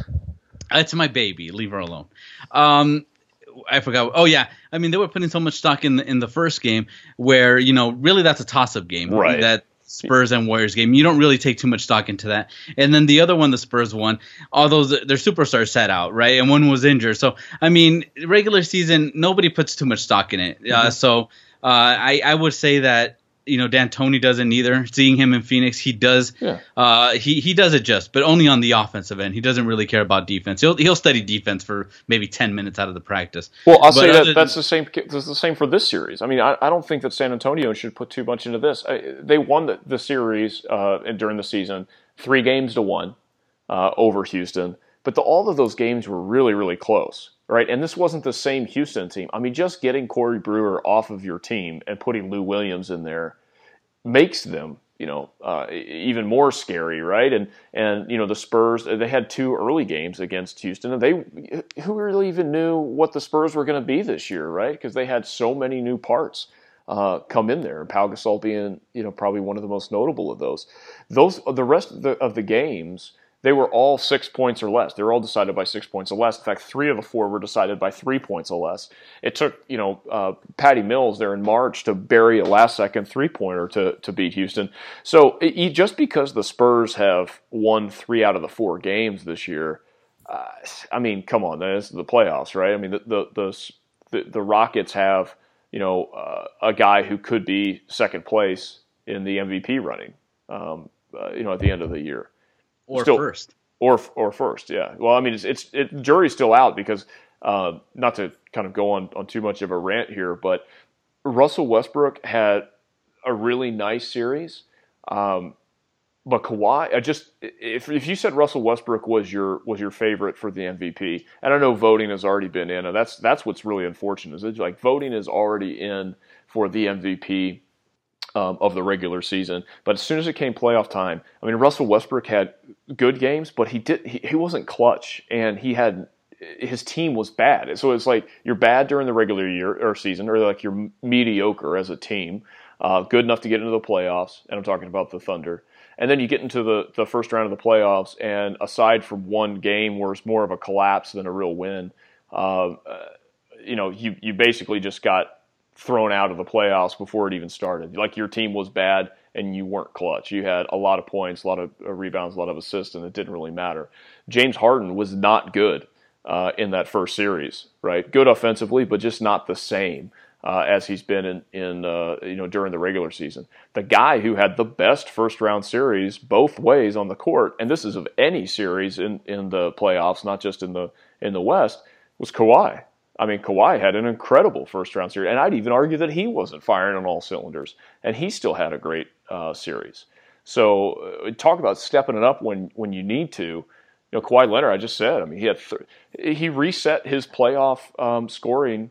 it's my baby. Leave her alone. Um, I forgot. Oh, yeah. I mean, they were putting so much stock in the, in the first game where, you know, really that's a toss-up game. Right. That Spurs and Warriors game. You don't really take too much stock into that. And then the other one, the Spurs won, all those, their superstars sat out, right? And one was injured. So, I mean, regular season, nobody puts too much stock in it. Mm-hmm. Uh, so uh, I, I would say that, you know, D'Antoni doesn't either. Seeing him in Phoenix, he does. Yeah. Uh, he he does adjust, but only on the offensive end. He doesn't really care about defense. He'll he'll study defense for maybe ten minutes out of the practice. Well, I'll but say that than, that's the same. That's the same for this series. I mean, I, I don't think that San Antonio should put too much into this. I, they won the, the series uh, during the season, three games to one uh, over Houston. But the, all of those games were really, really close, right? And this wasn't the same Houston team. I mean, just getting Corey Brewer off of your team and putting Lou Williams in there makes them, you know, uh, even more scary, right? And and you know the Spurs, they had two early games against Houston, and they who really even knew what the Spurs were going to be this year, right? Because they had so many new parts uh, come in there, and Pau Gasol being, you know, probably one of the most notable of those. Those the rest of the, of the games, they were all six points or less. They were all decided by six points or less. In fact, three of the four were decided by three points or less. It took, you know, uh, Patty Mills there in March to bury a last-second three-pointer to, to beat Houston. So it, just because the Spurs have won three out of the four games this year, uh, I mean, come on, this is the playoffs, right? I mean, the the the, the Rockets have, you know, uh, a guy who could be second place in the M V P running, um, uh, you know, at the end of the year. Or still, first. Or or first, yeah. Well, I mean, it's it's it, the jury's still out because, uh, not to kind of go on, on too much of a rant here, but Russell Westbrook had a really nice series. Um, but Kawhi, I just if if you said Russell Westbrook was your was your favorite for the M V P, and I know voting has already been in, and that's that's what's really unfortunate is it's like voting is already in for the M V P. Um, of the regular season, but as soon as it came playoff time, I mean, Russell Westbrook had good games, but he did he, he wasn't clutch, and he had his team was bad. So it's like you're bad during the regular year or season, or like you're mediocre as a team, uh, good enough to get into the playoffs, and I'm talking about the Thunder, and then you get into the the first round of the playoffs, and aside from one game where it's more of a collapse than a real win, uh, uh, you know, you you basically just got thrown out of the playoffs before it even started. Like your team was bad and you weren't clutch. You had a lot of points, a lot of rebounds, a lot of assists, and it didn't really matter. James Harden was not good uh, in that first series, right? Good offensively, but just not the same uh, as he's been in, in uh, you know, during the regular season. The guy who had the best first round series both ways on the court, and this is of any series in, in the playoffs, not just in the in the West, was Kawhi. I mean, Kawhi had an incredible first-round series, and I'd even argue that he wasn't firing on all cylinders, and he still had a great uh, series. So uh, talk about stepping it up when, when you need to. You know, Kawhi Leonard, I just said, I mean, he had th- he reset his playoff um, scoring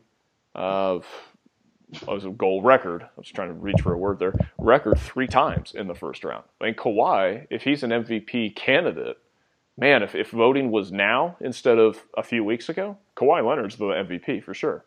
of uh, was a goal record. I was trying to reach for a word there. Record three times in the first round. I mean, Kawhi, if he's an M V P candidate, man, if, if voting was now instead of a few weeks ago, Kawhi Leonard's the M V P for sure.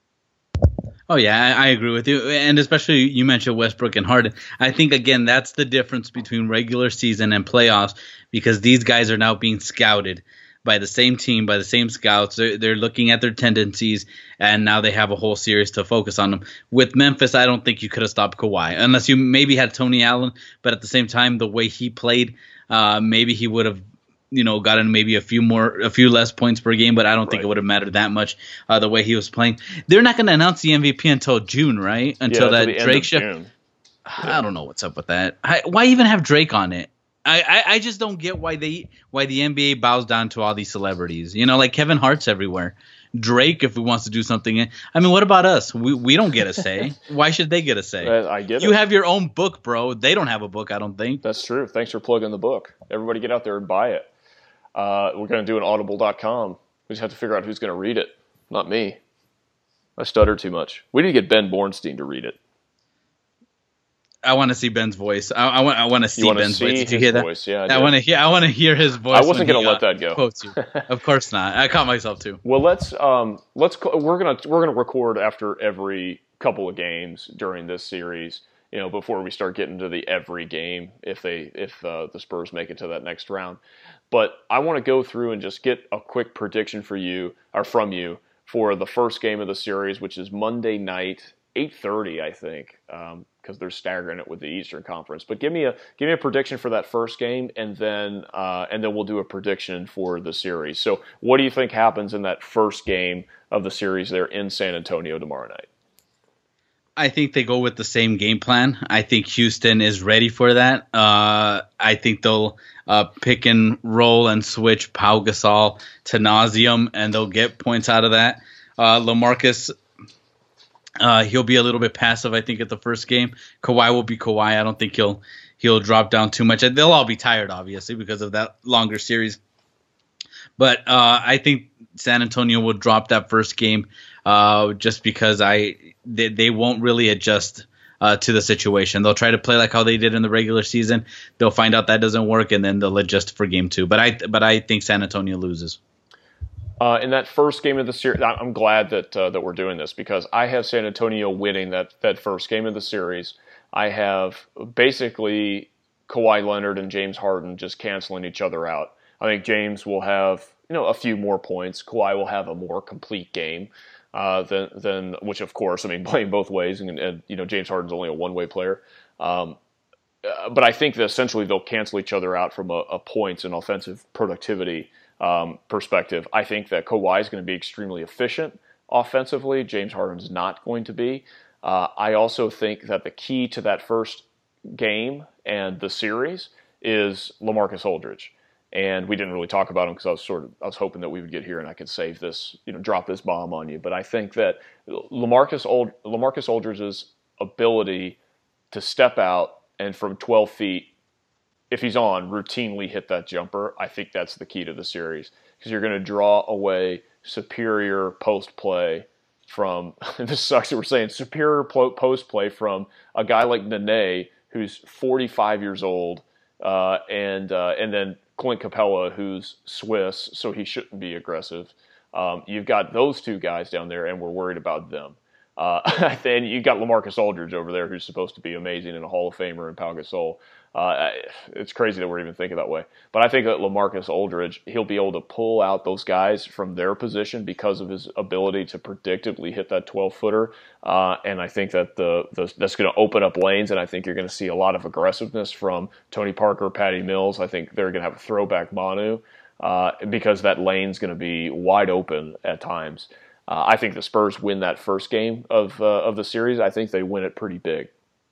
Oh, yeah, I, I agree with you. And especially you mentioned Westbrook and Harden. I think, again, that's the difference between regular season and playoffs because these guys are now being scouted. by the same team, by the same scouts. They're, they're looking at their tendencies, and now they have a whole series to focus on them. With Memphis, I don't think you could have stopped Kawhi, unless you maybe had Tony Allen, but at the same time, the way he played, uh, maybe he would have you know, gotten maybe a few more, a few less points per game, but I don't think right. it would have mattered that much uh, the way he was playing. They're not going to announce the M V P until June, right? Until yeah, that Drake show. Yeah. I don't know what's up with that. I, why even have Drake on it? I, I, I just don't get why they why the N B A bows down to all these celebrities. You know, like Kevin Hart's everywhere. Drake, if he wants to do something. I mean, what about us? We we don't get a say. Why should they get a say? I get it. You have your own book, bro. They don't have a book, I don't think. That's true. Thanks for plugging the book. Everybody get out there and buy it. Uh, we're going to do an audible dot com. We just have to figure out who's going to read it. Not me. I stutter too much. We need to get Ben Bornstein to read it. I want to see Ben's voice. I, I want. I want to see Ben's see voice. Did you hear that? Voice. Yeah, I, I want to hear. I want to hear his voice. I wasn't going to let that go. Quotes you. Of course not. I caught myself too. Well, let's. Um, let's. We're gonna. We're gonna record after every couple of games during this series. You know, before we start getting to the every game, if they if uh, the Spurs make it to that next round. But I want to go through and just get a quick prediction for you or from you for the first game of the series, which is Monday night, eight thirty, I think, because um, they're staggering it with the Eastern Conference. But give me a give me a prediction for that first game, and then uh, and then we'll do a prediction for the series. So, what do you think happens in that first game of the series there in San Antonio tomorrow night? I think they go with the same game plan. I think Houston is ready for that. Uh, I think they'll uh, pick and roll and switch Pau Gasol to nauseum, and they'll get points out of that. Uh, LaMarcus, uh, he'll be a little bit passive, I think, at the first game. Kawhi will be Kawhi. I don't think he'll he'll drop down too much. They'll all be tired, obviously, because of that longer series. But uh, I think San Antonio will drop that first game uh, just because I they, they won't really adjust uh, to the situation. They'll try to play like how they did in the regular season. They'll find out that doesn't work, and then they'll adjust for game two. But I but I think San Antonio loses. Uh, in that first game of the series, I'm glad that uh, that we're doing this because I have San Antonio winning that, that first game of the series. I have basically Kawhi Leonard and James Harden just canceling each other out. I think James will have, you know, a few more points. Kawhi will have a more complete game uh, than, than, which of course, I mean, playing both ways, and, and you know, James Harden's only a one-way player. Um, uh, but I think that essentially they'll cancel each other out from a, a points and offensive productivity um, perspective. I think that Kawhi is going to be extremely efficient offensively. James Harden's not going to be. Uh, I also think that the key to that first game and the series is LaMarcus Aldridge. And we didn't really talk about him because I was sort of I was hoping that we would get here and I could save this, you know, drop this bomb on you. But I think that LaMarcus Ald- LaMarcus Aldridge's ability to step out and from twelve feet, if he's on, routinely hit that jumper, I think that's the key to the series because you're going to draw away superior post play from. This sucks that we're saying superior post play from a guy like Nene, who's forty-five years old, uh, and uh, and then Clint Capella, who's Swiss, so he shouldn't be aggressive. Um, you've got those two guys down there, and we're worried about them. Uh, then you got LaMarcus Aldridge over there, who's supposed to be amazing and a Hall of Famer, and Pau Gasol. Uh, it's crazy that we're even thinking that way. But I think that LaMarcus Aldridge, he'll be able to pull out those guys from their position because of his ability to predictably hit that twelve-footer. Uh, and I think that the, the that's going to open up lanes, and I think you're going to see a lot of aggressiveness from Tony Parker, Patty Mills. I think they're going to have a throwback Manu uh, because that lane's going to be wide open at times. Uh, I think the Spurs win that first game of uh, of the series. I think they win it pretty big.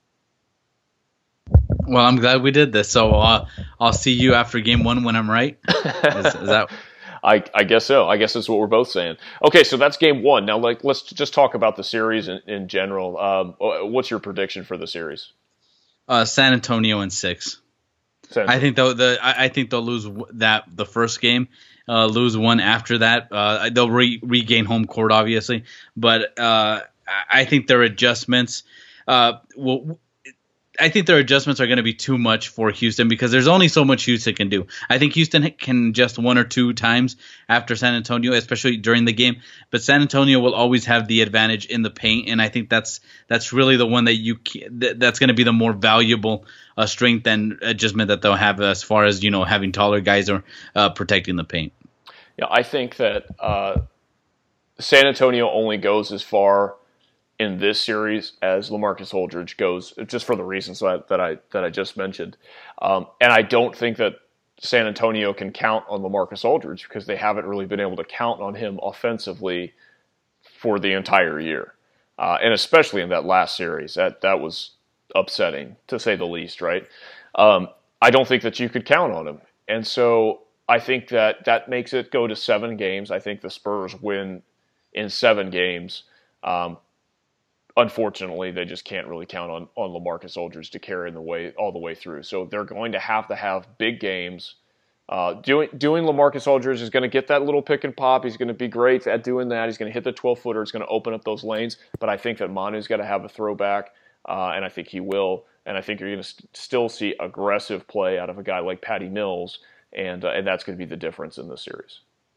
Well, I'm glad we did this. So uh, I'll see you after game one when I'm right. Is, is that? I, I guess so. I guess that's what we're both saying. Okay, so that's game one. Now, like, let's just talk about the series in, in general. Um, what's your prediction for the series? Uh, San Antonio in six. San I think they'll the I, I think they'll lose that the first game. Uh, lose one after that. Uh, they'll re- regain home court, obviously, but uh, I think their adjustments uh, will. I think their adjustments are going to be too much for Houston because there's only so much Houston can do. I think Houston can adjust one or two times after San Antonio, especially during the game. But San Antonio will always have the advantage in the paint, and I think that's that's really the one that you that's going to be the more valuable uh, strength and adjustment that they'll have as far as you know having taller guys or uh, protecting the paint. Yeah, I think that uh, San Antonio only goes as far in this series as LaMarcus Aldridge goes, just for the reasons that, that I that I just mentioned. Um, and I don't think that San Antonio can count on LaMarcus Aldridge because they haven't really been able to count on him offensively for the entire year. Uh, and especially in that last series, that that was upsetting, to say the least, right? Um, I don't think that you could count on him. And so I think that that makes it go to seven games. I think the Spurs win in seven games. Um, unfortunately, they just can't really count on, on LaMarcus Aldridge to carry the way all the way through. So they're going to have to have big games. Uh, doing doing LaMarcus Aldridge is going to get that little pick and pop. He's going to be great at doing that. He's going to hit the twelve-footer. It's going to open up those lanes. But I think that Manu's got to have a throwback, uh, and I think he will. And I think you're going to st- still see aggressive play out of a guy like Patty Mills, and uh, and that's going to be the difference in this series.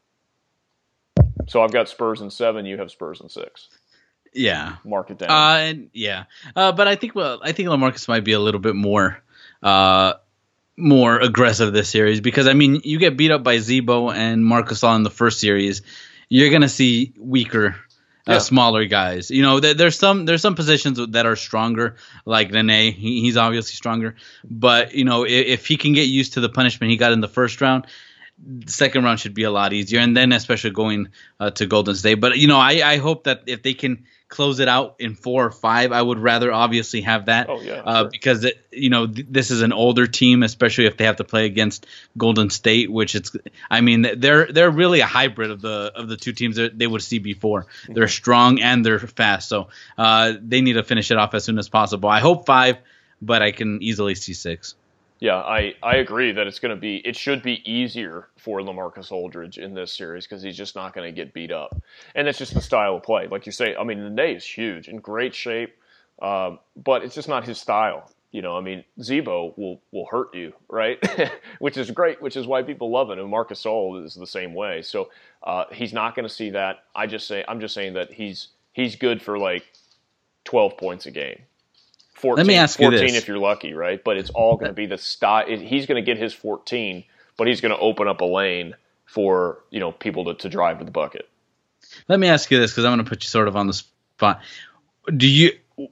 So I've got Spurs in seven. You have Spurs in six. Yeah, mark it down. Uh, and yeah, uh, but I think well, I think LaMarcus might be a little bit more. Uh, more aggressive this series because I mean you get beat up by Z-Bo and Marc Gasol in the first series, you're gonna see weaker, uh, yeah. smaller guys. You know, there, there's some there's some positions that are stronger, like Nene. He, he's obviously stronger, but you know if, if he can get used to the punishment he got in the first round, the second round should be a lot easier. And then especially going uh, to Golden State. But you know, I, I hope that if they can close it out in four or five, I would rather obviously have that. Oh, yeah, uh, sure. Because it, you know th- this is an older team, especially if they have to play against Golden State, which it's. I mean, they're they're really a hybrid of the of the two teams that they would see before. Mm-hmm. They're strong and they're fast, so uh, they need to finish it off as soon as possible. I hope five, but I can easily see six. Yeah, I, I agree that it's going to be, it should be easier for LaMarcus Aldridge in this series because he's just not going to get beat up. And it's just the style of play. Like you say, I mean, Nene is huge, in great shape, um, but it's just not his style. You know, I mean, Z-Bo will, will hurt you, right? Which is great, which is why people love it. And Marc Gasol is the same way. So uh, he's not going to see that. I just say, I'm just saying that he's he's good for like twelve points a game. fourteen, Let me ask you fourteen this. if you're lucky, right? But it's all going to be the style. He's going to get his fourteen, but he's going to open up a lane for you know people to, to drive to the bucket. Let me ask you this because I'm going to put you sort of on the spot. Do you?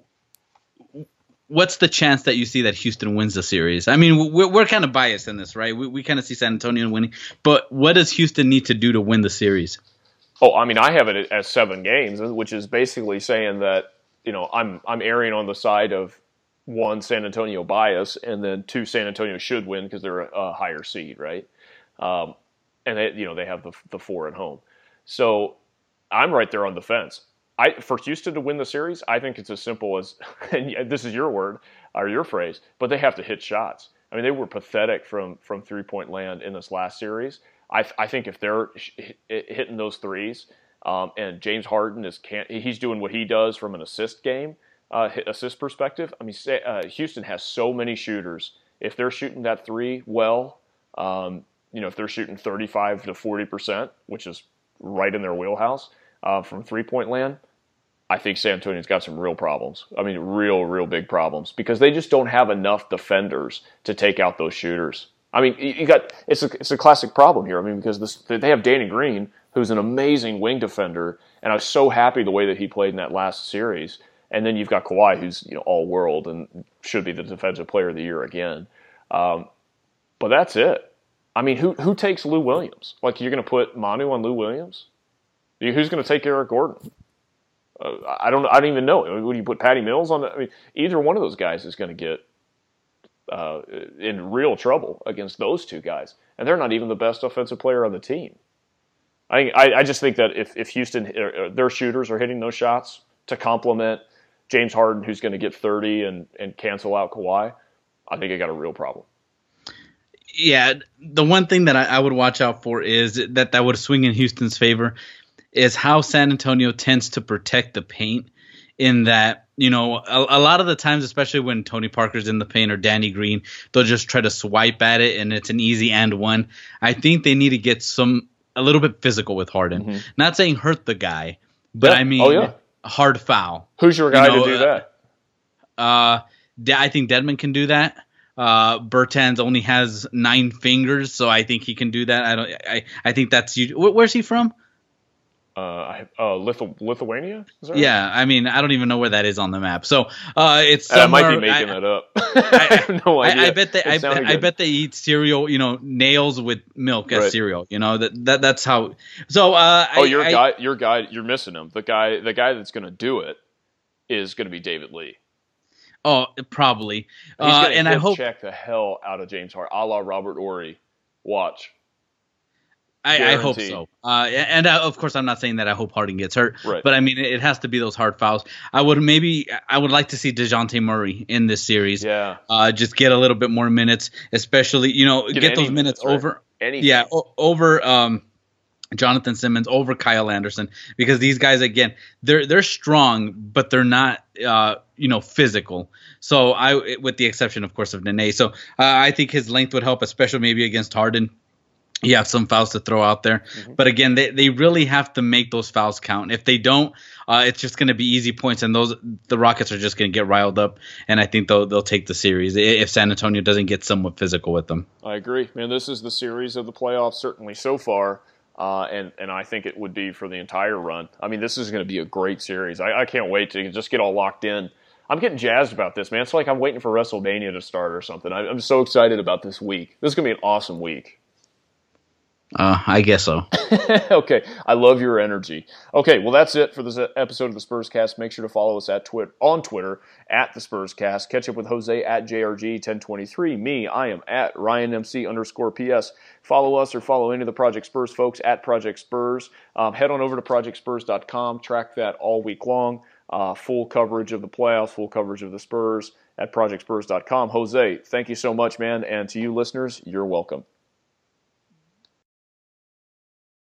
What's the chance that you see that Houston wins the series? I mean, we're, we're kind of biased in this, right? We, we kind of see San Antonio winning, but what does Houston need to do to win the series? Oh, I mean, I have it as seven games, which is basically saying that. You know, I'm I'm erring on the side of one San Antonio bias, and then two San Antonio should win because they're a, a higher seed, right? Um, and they, you know they have the the four at home, so I'm right there on the fence. I for Houston to win the series, I think it's as simple as, and this is your word or your phrase, but they have to hit shots. I mean, they were pathetic from from three point land in this last series. I I think if they're hitting those threes. Um, and James Harden is can't he's doing what he does from an assist game, uh, assist perspective. I mean, say, uh, Houston has so many shooters. If they're shooting that three well, um, you know, if they're shooting thirty-five to forty percent, which is right in their wheelhouse uh, from three point land, I think San Antonio's got some real problems. I mean, real, real big problems because they just don't have enough defenders to take out those shooters. I mean, you got it's a it's a classic problem here. I mean, because this, they have Danny Green, who's an amazing wing defender, and I was so happy the way that he played in that last series. And then you've got Kawhi, who's you know all world and should be the defensive player of the year again. Um, but that's it. I mean, who who takes Lou Williams? Like you're going to put Manu on Lou Williams? Who's going to take Eric Gordon? Uh, I don't. I don't even know. Would you put Patty Mills on? The, I mean, either one of those guys is going to get uh, in real trouble against those two guys, and they're not even the best offensive player on the team. I, I just think that if, if Houston, their shooters are hitting those shots to complement James Harden, who's going to get thirty and, and cancel out Kawhi, I think they got a real problem. Yeah, the one thing that I, I would watch out for is that that would swing in Houston's favor is how San Antonio tends to protect the paint in that, you know, a, a lot of the times, especially when Tony Parker's in the paint or Danny Green, they'll just try to swipe at it and it's an easy and one. I think they need to get some – a little bit physical with Harden. Mm-hmm. Not saying hurt the guy, but yeah. I mean oh, yeah. hard foul. Who's your guy you know, to do uh, that? Uh, I think Dedmon can do that. Uh, Bertans only has nine fingers, so I think he can do that. I don't. I, I think that's you. Where's he from? Uh, I- uh Lithu- Lithuania? Is that right? Yeah, I mean, I don't even know where that is on the map. So uh, it's I might somewhere. be making I, that up. I have no idea. I, I bet they. It I, sounded bet, I good. bet they eat cereal. You know, nails with milk as Right. cereal. You know that, that that's how. So. Uh, Oh, I, your I, guy, your guy, you're missing him. The guy, the guy that's going to do it is going to be David Lee. Oh, probably. He's Uh, going to and I hope. check the hell out of James Harden, a la Robert Horry. Watch. I, I hope Guaranteed. so. Uh, and uh, of course, I'm not saying that I hope Harden gets hurt, Right. but I mean, it has to be those hard fouls. I would maybe, I would like to see DeJounte Murray in this series. Yeah. Uh, just get a little bit more minutes, especially, you know, Get get, any those minutes minutes, right. over. Anything. Yeah, o- over um, Jonathan Simmons, over Kyle Anderson, because these guys, again, they're they're strong, but they're not, uh, you know, physical. So I, with the exception, of course, of Nene. So uh, I think his length would help, especially maybe against Harden. You have some fouls to throw out there. Mm-hmm. But again, they, they really have to make those fouls count. If they don't, uh, it's just going to be easy points, and those the Rockets are just going to get riled up, and I think they'll they'll take the series if San Antonio doesn't get somewhat physical with them. I agree. Man, this is the series of the playoffs, certainly so far, uh, and, and I think it would be for the entire run. I mean, this is going to be a great series. I, I can't wait to just get all locked in. I'm getting jazzed about this, man. It's like I'm waiting for WrestleMania to start or something. I, I'm so excited about this week. This is going to be an awesome week. Uh, I guess so. Okay, I love your energy. Okay, well, that's it for this episode of the Spurscast. Make sure to follow us at Twitter on Twitter at the Spurscast. Catch up with Jose at J R G ten twenty-three. Me, I am at RyanMC underscore PS. Follow us or follow any of the Project Spurs folks at Project Spurs. Um, head on over to project spurs dot com. Track that all week long. Uh, full coverage of the playoffs, full coverage of the Spurs at project spurs dot com. Jose, thank you so much, man. And to you listeners, you're welcome.